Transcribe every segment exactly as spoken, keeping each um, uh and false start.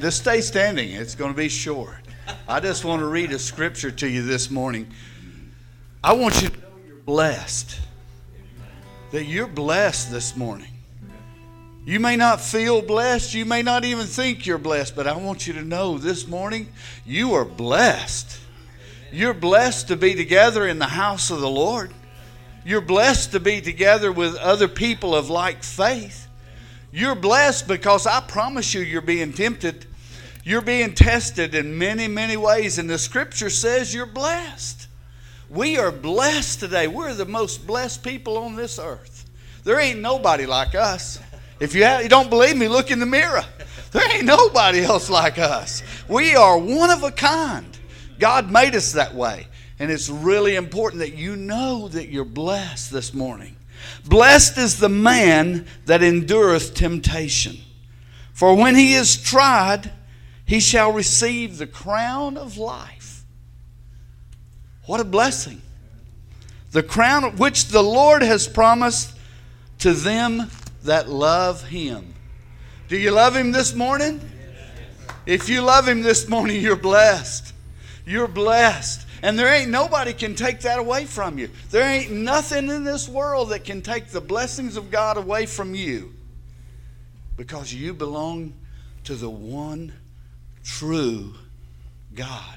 Just stay standing. It's going to be short. I just want to read a scripture to you this morning. I want you to know you're blessed. That you're blessed this morning. You may not feel blessed. You may not even think you're blessed. But I want you to know this morning you are blessed. You're blessed to be together in the house of the Lord. You're blessed to be together with other people of like faith. You're blessed because I promise you you're being tempted. You're being tested in many, many ways. And the scripture says you're blessed. We are blessed today. We're the most blessed people on this earth. There ain't nobody like us. If you, have, you don't believe me, look in the mirror. There ain't nobody else like us. We are one of a kind. God made us that way. And it's really important that you know that you're blessed this morning. Blessed is the man that endureth temptation. For when he is tried, he shall receive the crown of life. What a blessing. The crown which the Lord has promised to them that love him. Do you love him this morning? If you love him this morning, you're blessed. You're blessed. And there ain't nobody can take that away from you. There ain't nothing in this world that can take the blessings of God away from you. Because you belong to the one true God.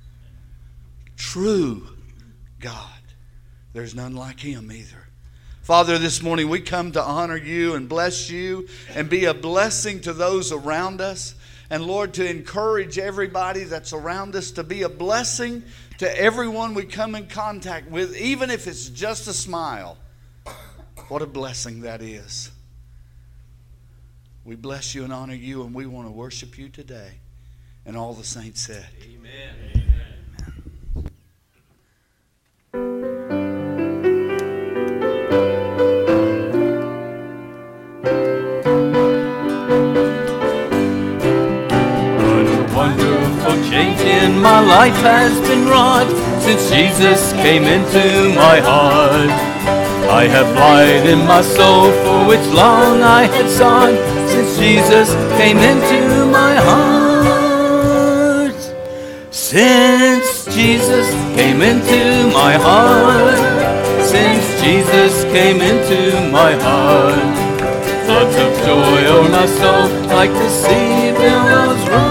True God. There's none like him either. Father, this morning we come to honor you and bless you and be a blessing to those around us. And Lord, to encourage everybody that's around us to be a blessing to everyone we come in contact with, even if it's just a smile. What a blessing that is. We bless you and honor you, and we want to worship you today. And all the saints said, Amen. Amen. Change in my life has been wrought since Jesus came into my heart. I have light in my soul for which long I had sought since Jesus came into my heart. Since Jesus came into my heart. Since Jesus came into my heart. Floods of joy o'er my soul like the sea billows roll.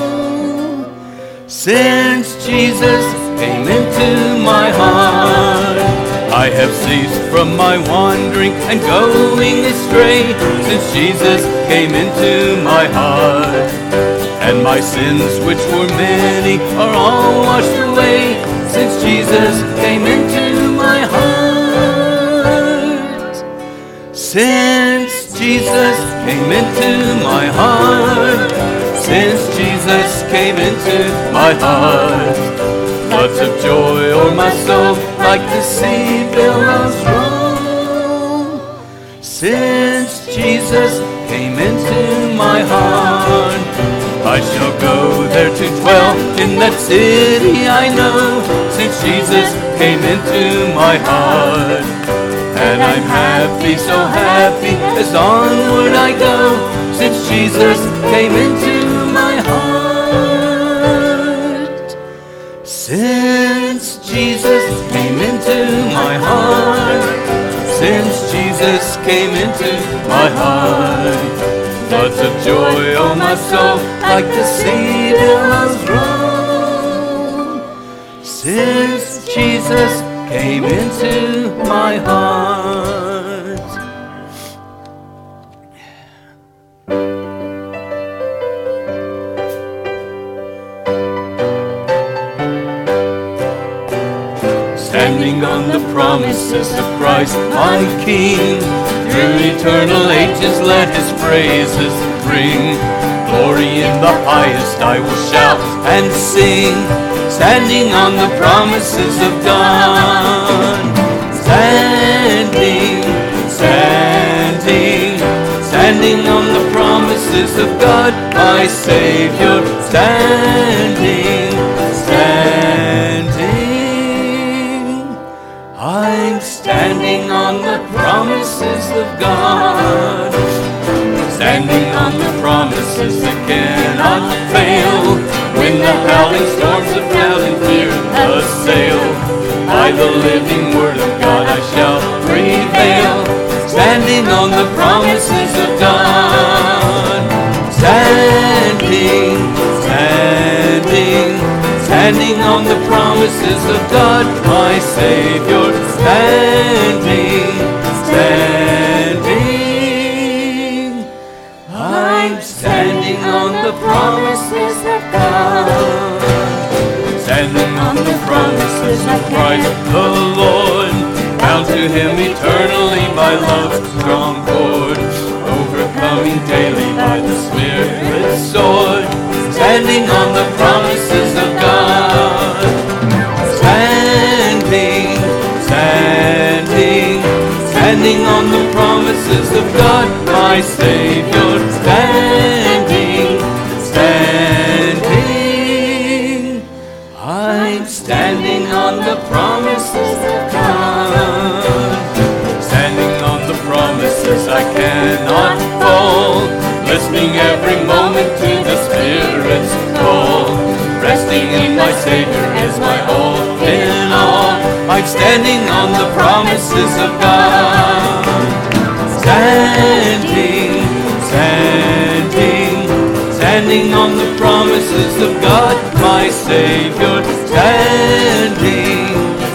Since Jesus came into my heart, I have ceased from my wandering and going astray. Since Jesus came into my heart, and my sins, which were many, are all washed away. Since Jesus came into my heart. Since Jesus came into my heart. Since Jesus came into my heart, floods of joy o'er my soul like the sea billows roll. Since Jesus came into my heart, I shall go there to dwell in that city I know. Since Jesus came into my heart, and I'm happy, so happy as onward I go. Since Jesus came into my heart. Since Jesus came into my heart. Since Jesus came into my heart. Floods of joy, oh my soul, like the sea billows roll. Since Jesus came into my heart. Standing on the promises of Christ my King, through eternal ages let his praises ring. Glory in the highest I will shout and sing, standing on the promises of God. Standing, standing, standing on the promises of God, my Savior. Standing, standing. I'm standing on the promises of God, standing on the promises again cannot fail. When the howling storms of doubt and fear assail, by the living word of God I shall prevail, standing on the promises of God. Standing, standing, standing on the promises of God, my Savior. Standing, standing, I'm standing on the promises of God. Standing on the promises of Christ the Lord, bound to Him eternally by love's strong cord, overcoming daily by the Spirit's sword, standing on the promises of God. Standing, standing, standing on the promises of God, my Savior. Standing, standing, I'm standing on the promises of God. Standing on the promises I cannot fall, listening every moment to the Spirit's call, resting in my Savior is my all in all. I'm standing on the promises of God. Standing, standing, standing on the promises of God, my Savior. Standing,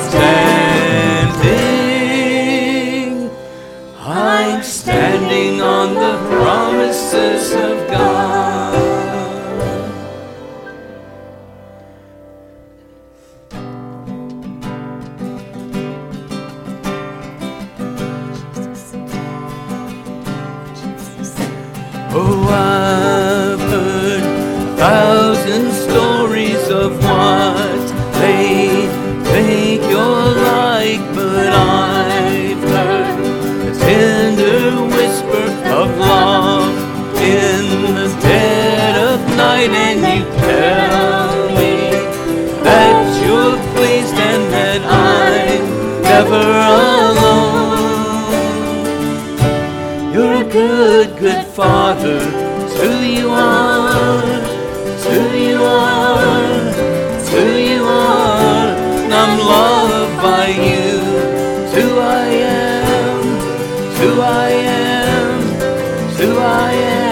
standing, I'm standing on the promises of God. Oh, I've heard a thousand stories of what they think you're like, but I've heard a tender whisper of love in the dead of night, and you tell me that you're pleased and that I'm never alone. You're a good, good Father, it's who you are, it's who you are, it's who you are, and I'm loved by you, it's who I am, it's who I am, it's who I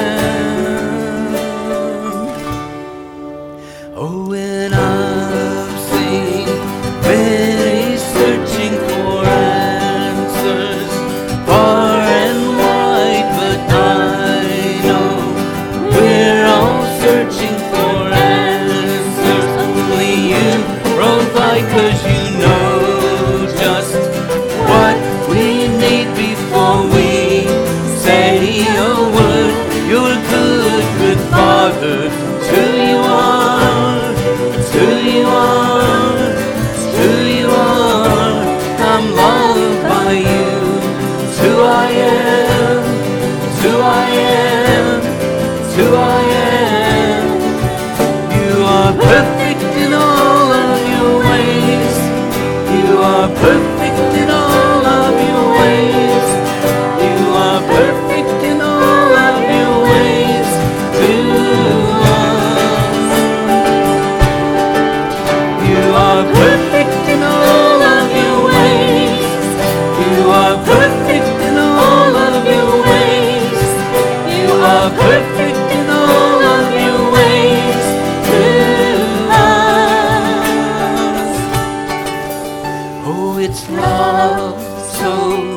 am. Oh, when I've seen many searching for answers far and wide, but I know we're all searching for answers. Only you provide, 'cause you know just what we need before we say a word. You're a good, good Father, it's who you are, it's who you are, it's who you are. I'm loved by you, it's who I am, it's who I am, it's who I am. You are perfect in all of your ways, you are perfect in all of your ways, you are perfect in all of your ways to us. You are perfect in all of your ways, you are perfect in all of your ways, you are perfect in all of your ways to us. Oh, it's love so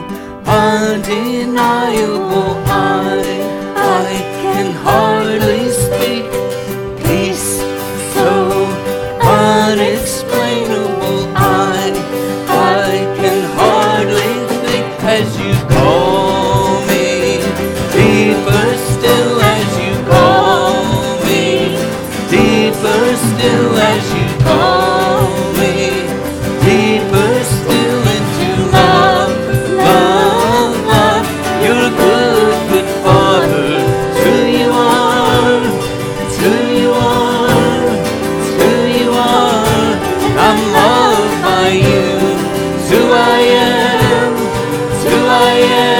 undeniable, I, I can hardly speak. Peace so unexplainable, I, I can hardly think as you call me, deeper still as you call me, deeper still as you call me, deeper still into love, love, love. You're a good, good Father, it's who you are, it's who you are, it's who you are. I'm loved by you, it's who I am, it's who I am.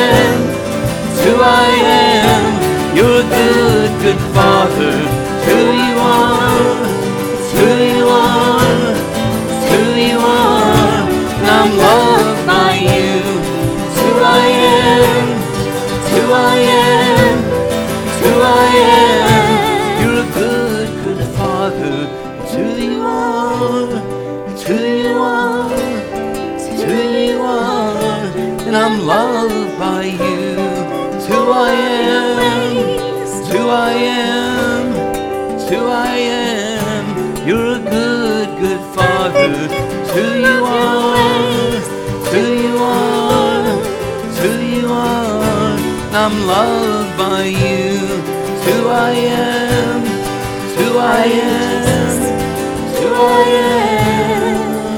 I'm loved by you. It's who I am. It's who I am. It's who I am. You're a good, good Father. It's who you are. It's who you are. It's who you are. I'm loved by you. It's who I am. It's who I am. It's who I am.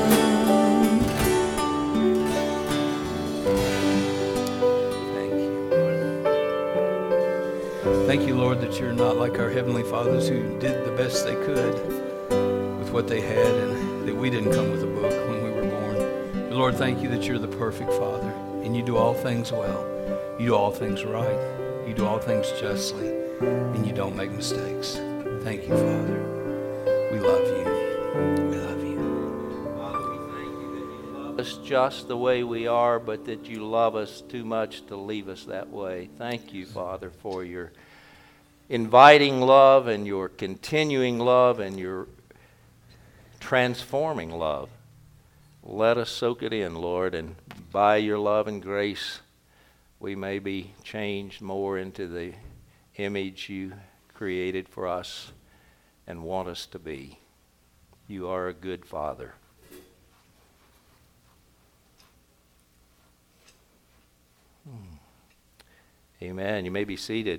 Thank you, Lord, that you're not like our Heavenly Fathers who did the best they could with what they had, and that we didn't come with a book when we were born. But Lord, thank you that you're the perfect Father, and you do all things well. You do all things right. You do all things justly, and you don't make mistakes. Thank you, Father. We love you. We love you. Father, we thank you that you love us just the way we are, but that you love us too much to leave us that way. Thank you, Father, for your inviting love and your continuing love and your transforming love. Let us soak it in, Lord, and by your love and grace, we may be changed more into the image you created for us and want us to be. You are a good Father. Hmm. Amen. You may be seated.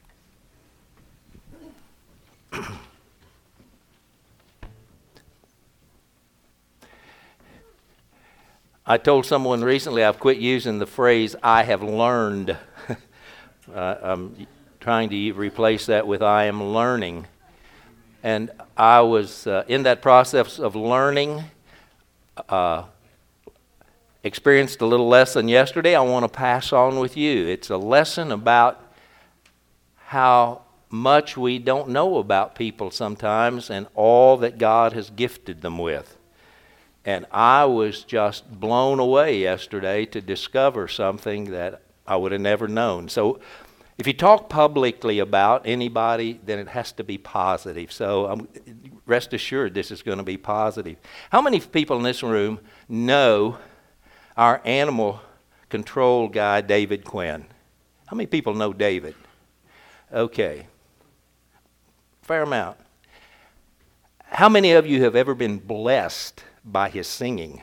I told someone recently I've quit using the phrase, I have learned. uh, I'm trying to replace that with I am learning. And I was uh, in that process of learning, uh, experienced a little lesson yesterday I want to pass on with you. It's a lesson about how much we don't know about people sometimes and all that God has gifted them with. And I was just blown away yesterday to discover something that I would have never known. So if you talk publicly about anybody, then it has to be positive. So um, rest assured this is going to be positive. How many people in this room know our animal control guy, David Quinn? How many people know David? Okay. Fair amount. How many of you have ever been blessed by his singing?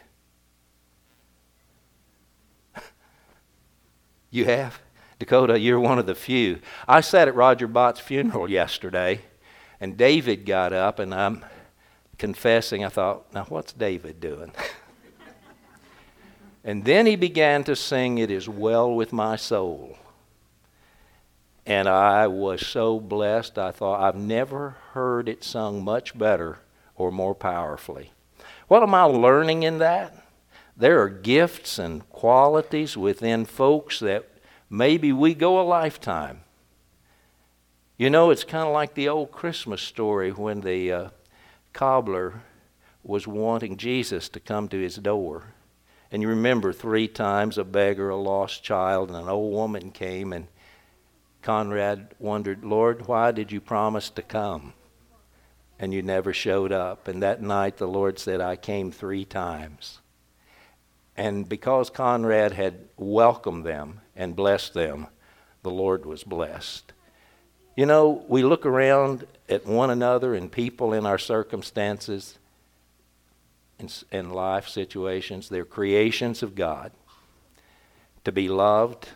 You have? Dakota, you're one of the few. I sat at Roger Bott's funeral yesterday, and David got up, and I'm confessing, I thought, now what's David doing? And then he began to sing, It Is Well With My Soul. And I was so blessed, I thought, I've never heard it sung much better or more powerfully. What am I learning in that? There are gifts and qualities within folks that maybe we go a lifetime. You know, it's kind of like the old Christmas story when the uh, cobbler was wanting Jesus to come to his door. And you remember three times a beggar, a lost child, and an old woman came, and Conrad wondered, Lord, why did you promise to come? And you never showed up. And that night the Lord said, I came three times. And because Conrad had welcomed them and blessed them, the Lord was blessed. You know, we look around at one another and people in our circumstances and, and life situations. They're creations of God to be loved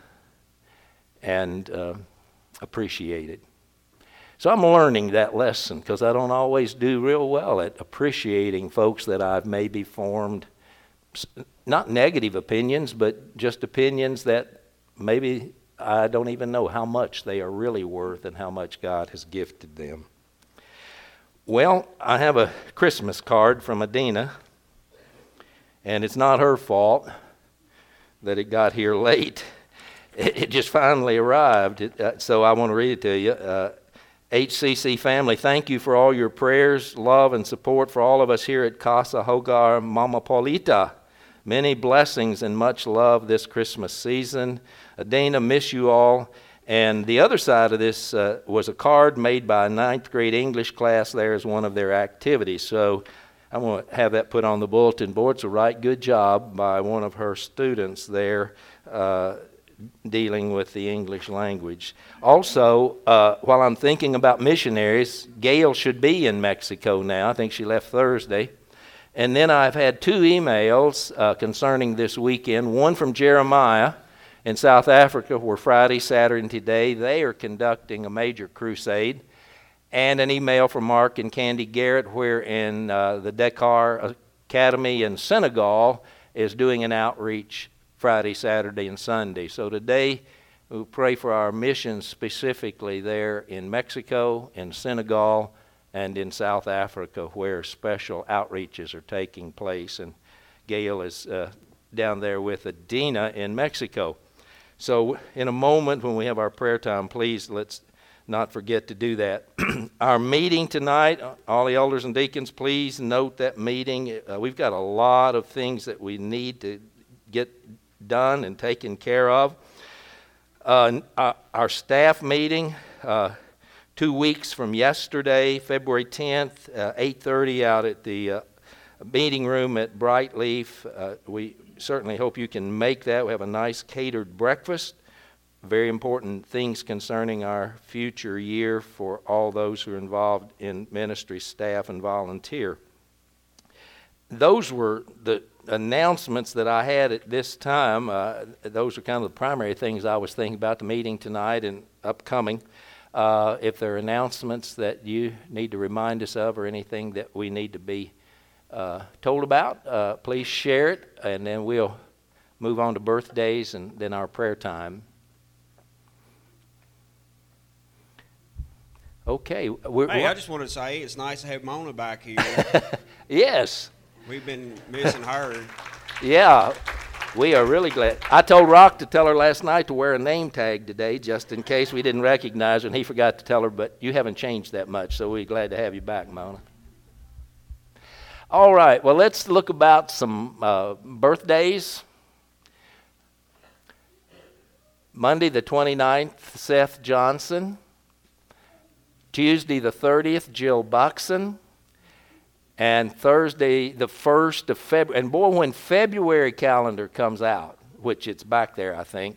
and uh, appreciated. So I'm learning that lesson because I don't always do real well at appreciating folks that I've maybe formed, not negative opinions, but just opinions that maybe I don't even know how much they are really worth and how much God has gifted them. Well, I have a Christmas card from Adina, and it's not her fault that it got here late. It just finally arrived, it, uh, so I want to read it to you. Uh, H C C family, thank you for all your prayers, love, and support for all of us here at Casa Hogar Mama Paulita. Many blessings and much love this Christmas season. Adina, miss you all. And the other side of this uh, was a card made by a ninth grade English class there as one of their activities. So I want to have that put on the bulletin board. It's a right good job by one of her students there uh, dealing with the English language. Also, uh, while I'm thinking about missionaries, Gail should be in Mexico now. I think she left Thursday. And then I've had two emails uh, concerning this weekend, one from Jeremiah in South Africa, where Friday, Saturday, and today they are conducting a major crusade, and an email from Mark and Candy Garrett, where in uh, the Dakar Academy in Senegal is doing an outreach Friday, Saturday, and Sunday. So today we pray for our missions specifically there in Mexico, in Senegal, and in South Africa, where special outreaches are taking place. And Gail is uh, down there with Adina in Mexico. So in a moment when we have our prayer time, please let's not forget to do that. Our meeting tonight, all the elders and deacons, please note that meeting. Uh, we've got a lot of things that we need to get done and taken care of. Uh, our, our staff meeting, uh, two weeks from yesterday, February tenth, uh, eight thirty out at the uh, meeting room at Brightleaf. Uh, we certainly hope you can make that. We have a nice catered breakfast. Very important things concerning our future year for all those who are involved in ministry, staff, and volunteer. Those were the announcements that I had at this time. Uh, those are kind of the primary things I was thinking about the meeting tonight and upcoming. Uh, if there are announcements that you need to remind us of or anything that we need to be uh, told about, uh, please share it, and then we'll move on to birthdays and then our prayer time. Okay. We're, hey, I just wanted to say it's nice to have Mona back here. Yes. We've been missing her. Yeah, we are really glad. I told Rock to tell her last night to wear a name tag today, just in case we didn't recognize her, and he forgot to tell her, but you haven't changed that much, so we're glad to have you back, Mona. All right, well, let's look about some uh, birthdays. Monday the twenty-ninth, Seth Johnson. Tuesday the thirtieth, Jill Buxton. And Thursday the first of February. And boy, when February calendar comes out, which it's back there, I think,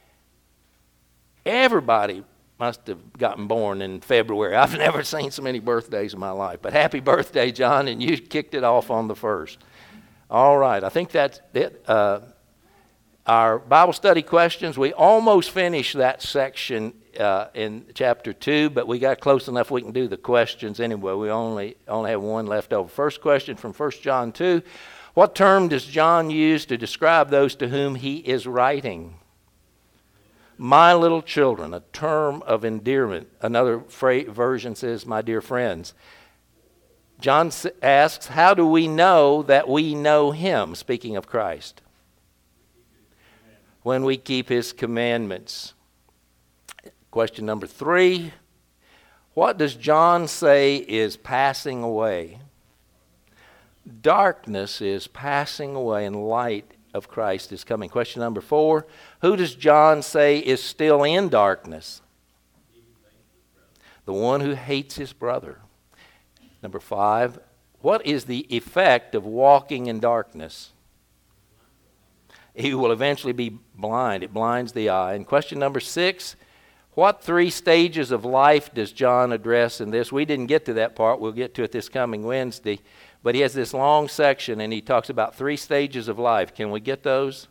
everybody must have gotten born in February. I've never seen so many birthdays in my life. But happy birthday, John, and you kicked it off on the first. All right, I think that's it. Uh, our Bible study questions, we almost finished that section uh, in chapter two, but we got close enough we can do the questions anyway. We only, only have one left over. First question from First John two. What term does John use to describe those to whom he is writing? My little children, a term of endearment. Another fra- version says, my dear friends. John asks, how do we know that we know him, speaking of Christ? When we keep his commandments. Question number three, what does John say is passing away? Darkness is passing away and light of Christ is coming. Question number four, who does John say is still in darkness? The one who hates his brother. Number five, what is the effect of walking in darkness? He will eventually be blind. It blinds the eye. And question number six, what three stages of life does John address in this? We didn't get to that part. We'll get to it this coming Wednesday. But he has this long section, and he talks about three stages of life. Can we get those?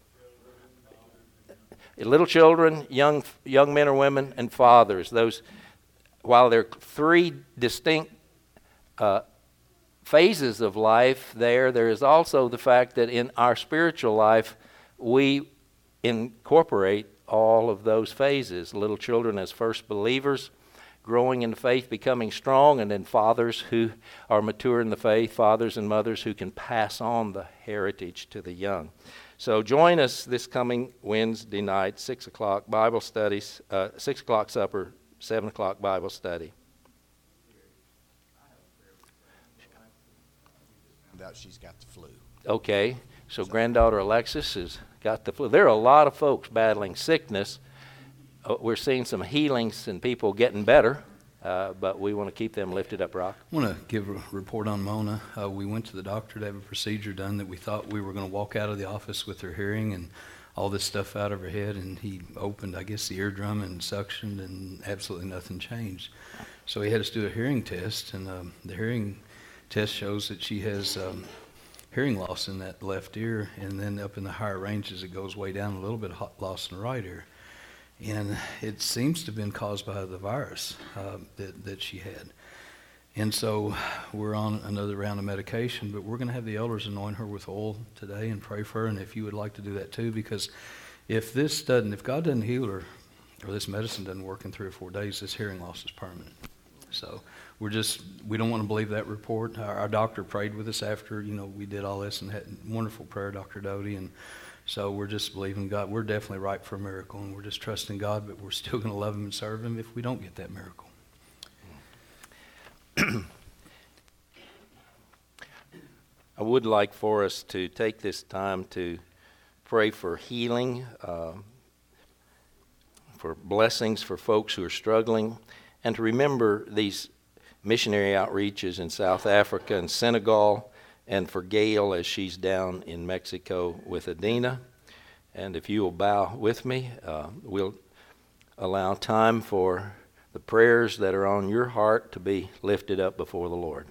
Little children, young young men or women, and fathers. Those, while they're three distinct uh, phases of life there, there is also the fact that in our spiritual life, we incorporate all of those phases. Little children as first believers, growing in the faith, becoming strong, and then fathers who are mature in the faith, fathers and mothers who can pass on the heritage to the young. So join us this coming Wednesday night, six o'clock Bible studies, uh, six o'clock supper, seven o'clock Bible study. Out she's got the flu. Okay, so granddaughter Alexis has got the flu. There are a lot of folks battling sickness. Uh, we're seeing some healings and people getting better, uh, but we want to keep them lifted up, Rock. I want to give a report on Mona. Uh, we went to the doctor to have a procedure done that we thought we were going to walk out of the office with her hearing, and all this stuff out of her head, and he opened, I guess, the eardrum and suctioned, and absolutely nothing changed. So he had us do a hearing test, and um, the hearing test shows that she has um, hearing loss in that left ear, and then up in the higher ranges it goes way down, a little bit of loss in the right ear. And it seems to have been caused by the virus uh, that, that she had. And so we're on another round of medication, but we're going to have the elders anoint her with oil today and pray for her, and if you would like to do that too, because if this doesn't, if God doesn't heal her, or this medicine doesn't work in three or four days, this hearing loss is permanent. So we're just, we don't want to believe that report. Our, our doctor prayed with us after, you know, we did all this, and had wonderful prayer, Doctor Doty, and so we're just believing God. We're definitely ripe for a miracle, and we're just trusting God, but we're still going to love Him and serve Him if we don't get that miracle. I would like for us to take this time to pray for healing, uh, for blessings for folks who are struggling, and to remember these missionary outreaches in South Africa and Senegal, and for Gail as she's down in Mexico with Adina. And if you will bow with me, uh, we'll allow time for the prayers that are on your heart to be lifted up before the Lord.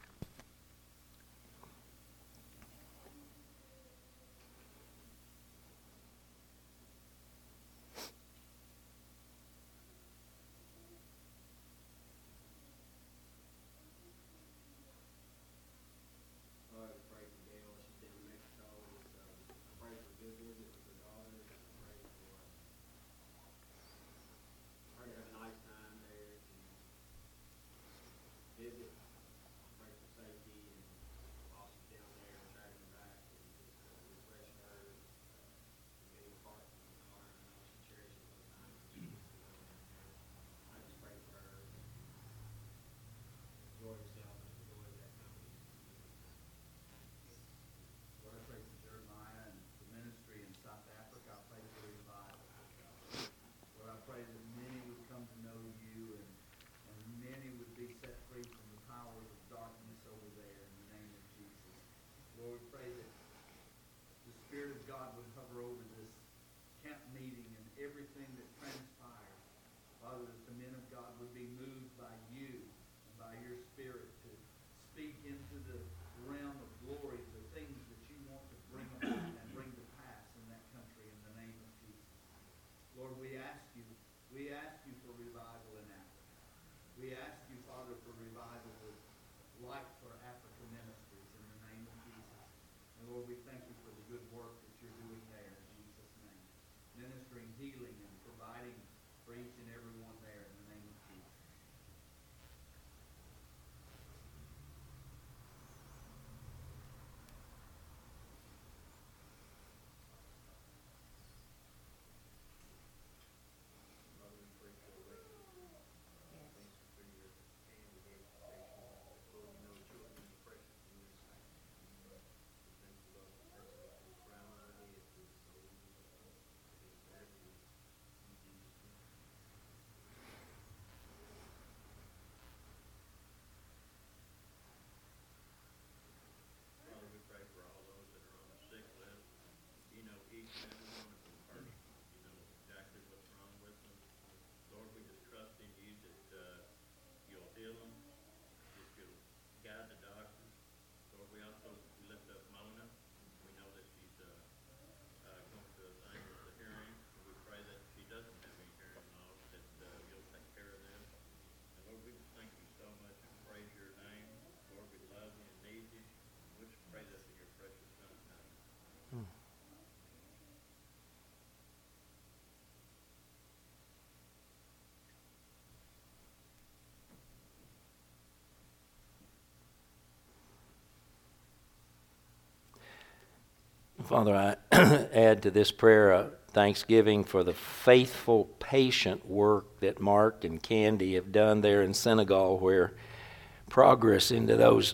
Father, I add to this prayer a thanksgiving for the faithful, patient work that Mark and Candy have done there in Senegal, where progress into those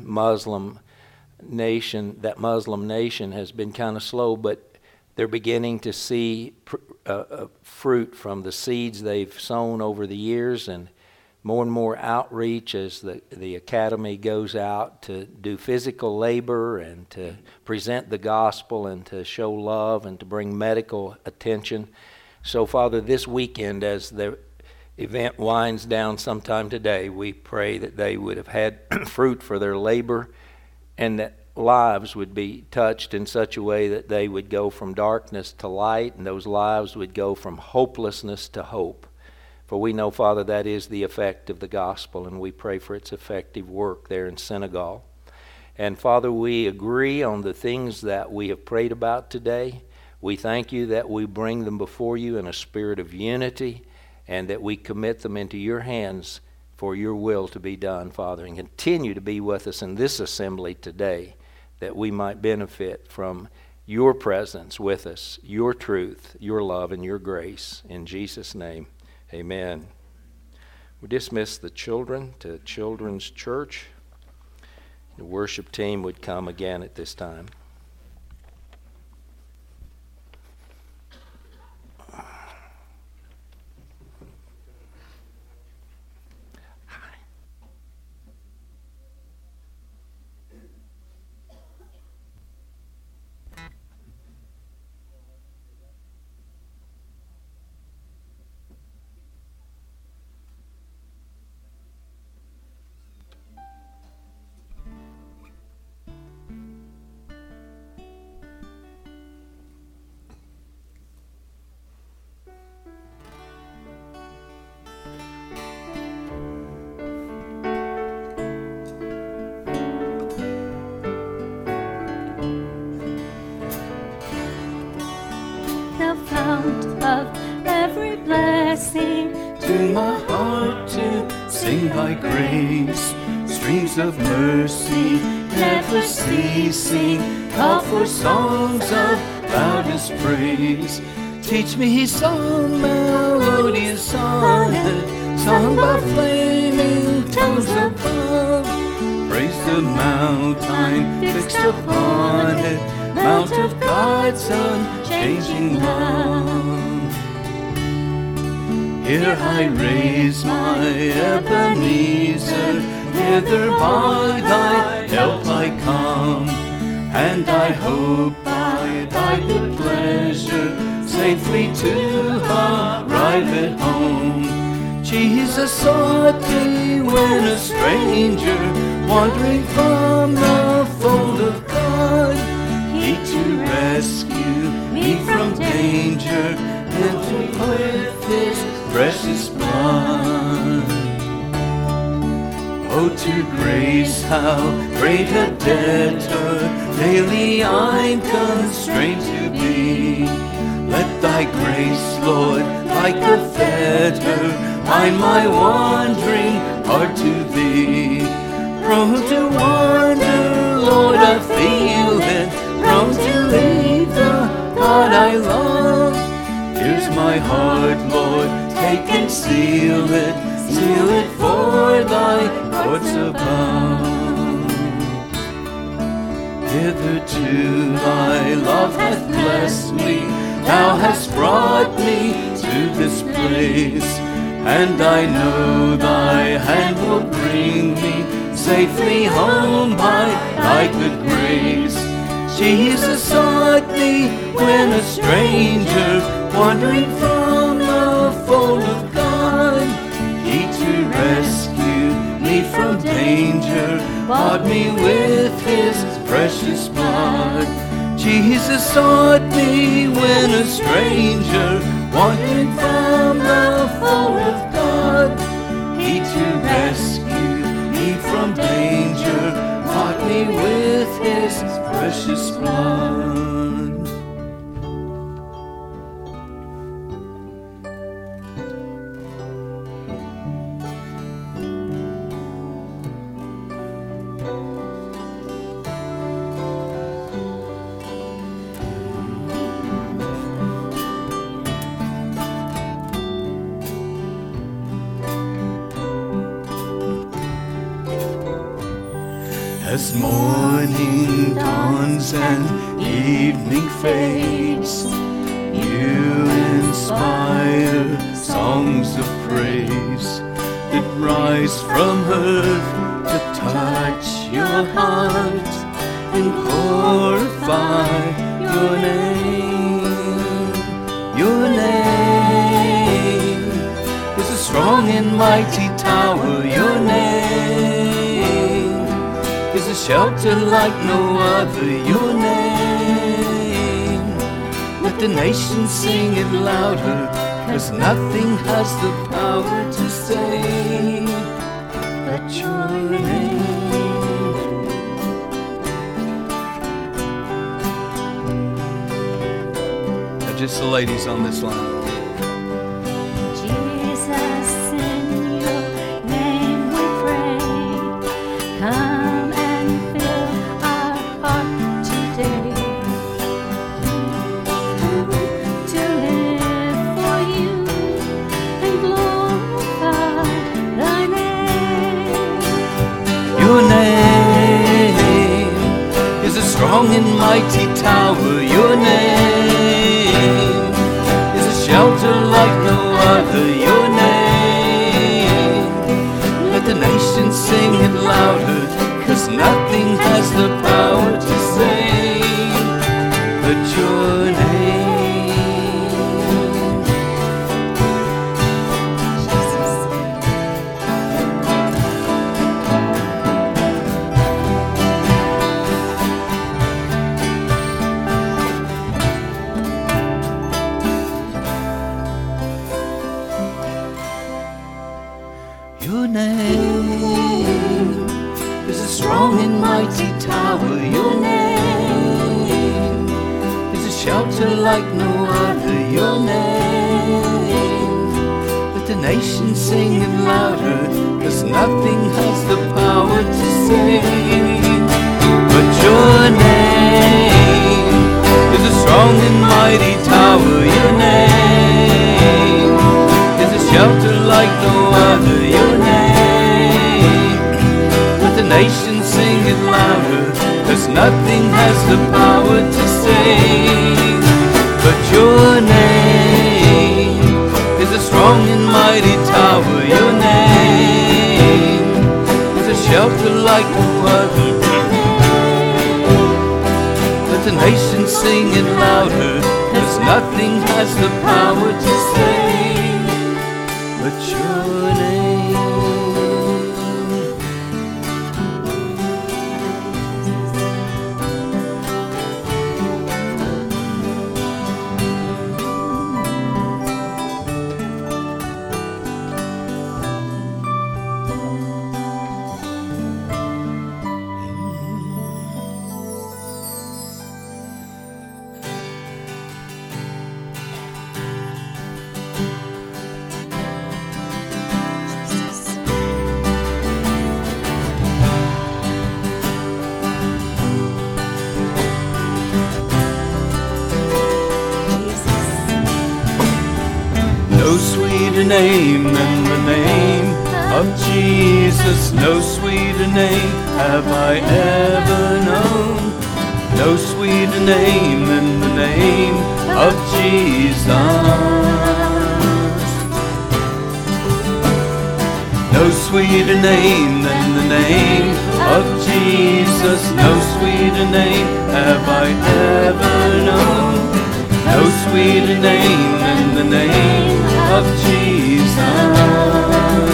Muslim nation, that Muslim nation has been kind of slow, but they're beginning to see pr- uh, uh, fruit from the seeds they've sown over the years, and more and more outreach as the, the academy goes out to do physical labor and to present the gospel and to show love and to bring medical attention. So, Father, this weekend as the event winds down sometime today, we pray that they would have had fruit for their labor and that lives would be touched in such a way that they would go from darkness to light, and those lives would go from hopelessness to hope. For we know, Father, that is the effect of the gospel, and we pray for its effective work there in Senegal. And Father, we agree on the things that we have prayed about today. We thank you that we bring them before you in a spirit of unity, and that we commit them into your hands for your will to be done, Father, and continue to be with us in this assembly today, that we might benefit from your presence with us, your truth, your love, and your grace. In Jesus' name, amen. We dismiss the children to Children's Church. The worship team would come again at this time. Of mercy, never ceasing, call for songs of loudest praise. Teach me some melodious sonnet, sung by flaming tongues above. Praise the mount I'm fixed upon it, mount of God's unchanging love. Here I raise my Ebenezer, hither by thy help I come, and I hope by thy good pleasure safely to arrive at home. Jesus sought me when a stranger, wandering from the fold of God, he to rescue me from danger and to with his precious blood. Oh, to grace, how great a debtor daily I'm constrained to be. Let thy grace, Lord, like a fetter, bind my wandering heart to thee. Prone to wander, Lord, I feel it, prone to leave the God I love. Here's my heart, Lord, take and seal it, seal it for thy courts above. Hitherto thy love hath blessed me, thou hast brought me to this place, and I know thy hand will bring me safely home by thy good grace. Jesus sought me when a stranger, wandering from the fold of God, he to rescue me from danger, bought me with his precious blood. Jesus sought me when a stranger, wandering from the fold of God, he to rescue me from danger, bought me with his precious blood. As morning dawns and evening fades, you inspire songs of praise that rise praise from earth to touch your heart and glorify your name. Your name is a strong and mighty tower. Your name is a shelter like no other. Your name, let the nations sing it louder, 'cause nothing has the power to save but your name. Now just the ladies on this line. Jesus, in your name we pray. Come and fill our heart today. To live for you and glorify thy name. Your name is a strong and mighty tower. Your name is a shelter like no other. Your name, let the nations sing it louder, 'cause nothing has the power to save but your name. Your name is a strong and mighty tower. Your name is a shelter like no other. Your name, let the nations sing it louder, 'cause nothing has the power to save but your name is a strong and mighty tower. Your name is a shelter like no other. Your name, let the nations sing it louder, 'cause nothing has the power to save but your name is a strong and mighty tower. Your name is a shelter like no other. Let the nations sing it louder, 'cause nothing has the power to save but your name. No sweeter name than the name of Jesus. No sweeter name have I ever known. No sweeter name than the name of Jesus. No sweeter name than the name of Jesus. No sweeter name have I ever known. No sweeter name than the name of Jesus.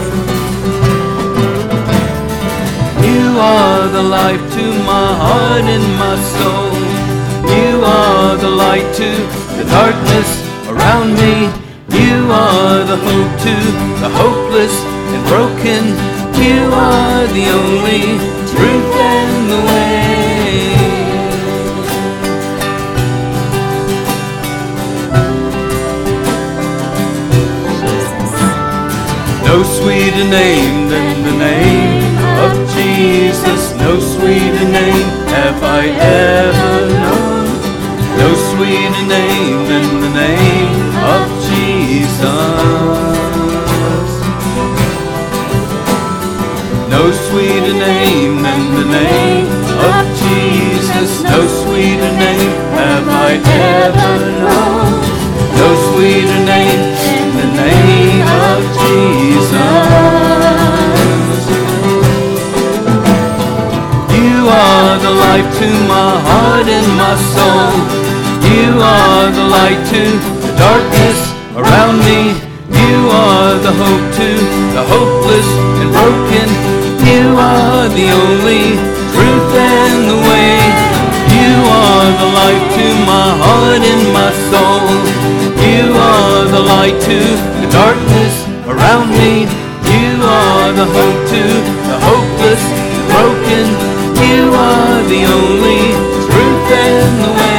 You are the life to my heart and my soul. You are the light to the darkness around me. You are the hope to the hopeless and broken. You are the only truth and the way. No sweeter name than the name of Jesus. No sweeter name have I ever known. No sweeter name than the name of Jesus. No sweeter name than the name of Jesus. No sweeter name have I ever known. No sweeter name than the name of Jesus. soul. You are the light to the darkness around me. You are the hope to the hopeless and broken. You are the only truth and the way. You are the light to my heart and my soul. You are the light to the darkness around me. You are the hope to the hopeless and broken. You are the only truth and the way.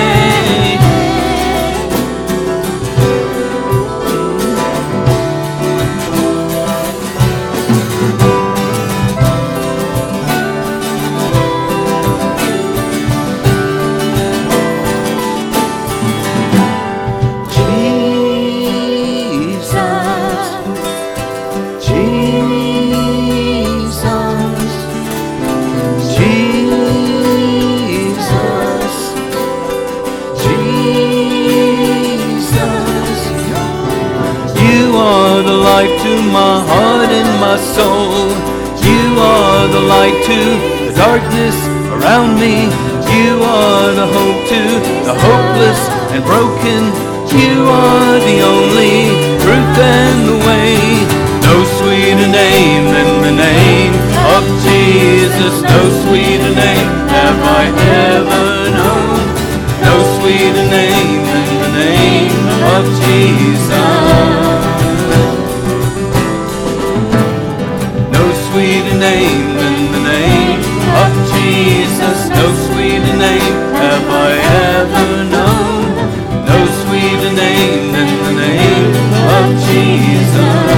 To my heart and my soul. You are the light to the darkness around me. You are the hope to the hopeless and broken. You are the only truth and the way. No sweeter name than the name of Jesus. No sweeter name have I ever known. No sweeter name than the name of Jesus. Sweeter name than the name of Jesus. No sweeter name have I ever known. No sweeter name than the name of Jesus.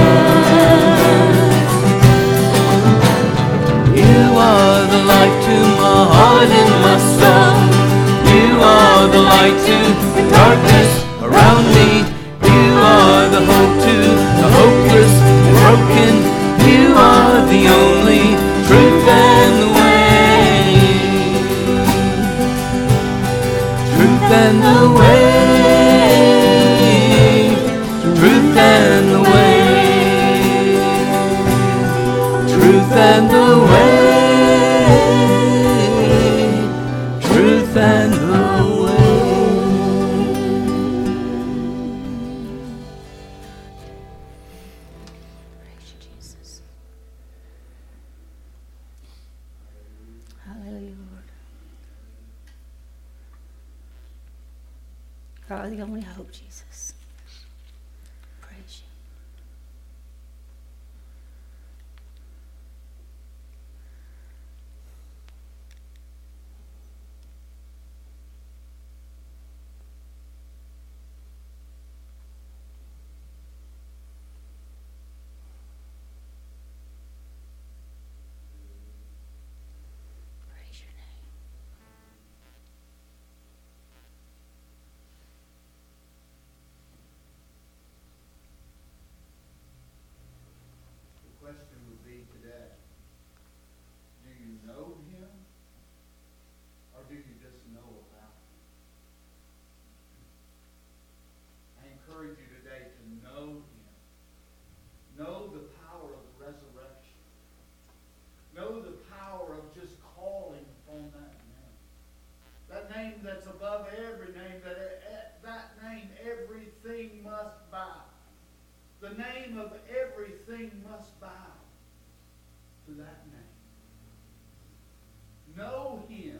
You are the light to my heart and my soul. You are the light to the darkness around me. You are the hope to the hopeless and broken. You are the only truth and the way. Truth and the way. Truth and the way. Truth and the way. Truth and the way. You are the only hope, Jesus. Praise you. Praise your name. Question would be today, do you know him or do you just know about him? I encourage you today to know him. Know the power of the resurrection. Know the power of just calling upon that name. That name that's above every name, that at that name everything must bow. The name of everything must bow to that name. Know him.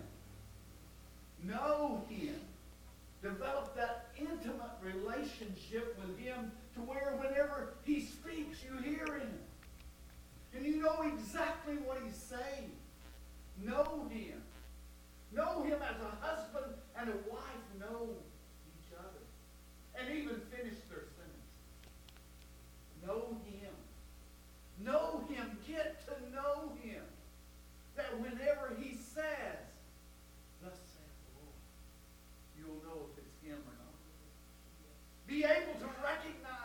Know him. Develop that intimate relationship with him to where whenever he speaks, you hear him. And you know exactly what he's saying. Know him. Know him as a husband and a wife know each other. And even finish their sentence. Know him. Know him. Get to know him. That whenever he says, thus saith the Lord, you'll know if it's him or not. Be able to recognize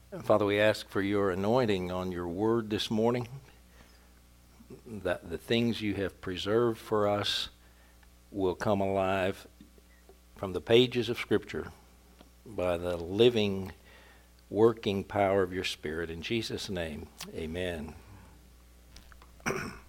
Father, we ask for your anointing on your word this morning, that the things you have preserved for us will come alive from the pages of Scripture by the living, working power of your Spirit. In Jesus' name, amen.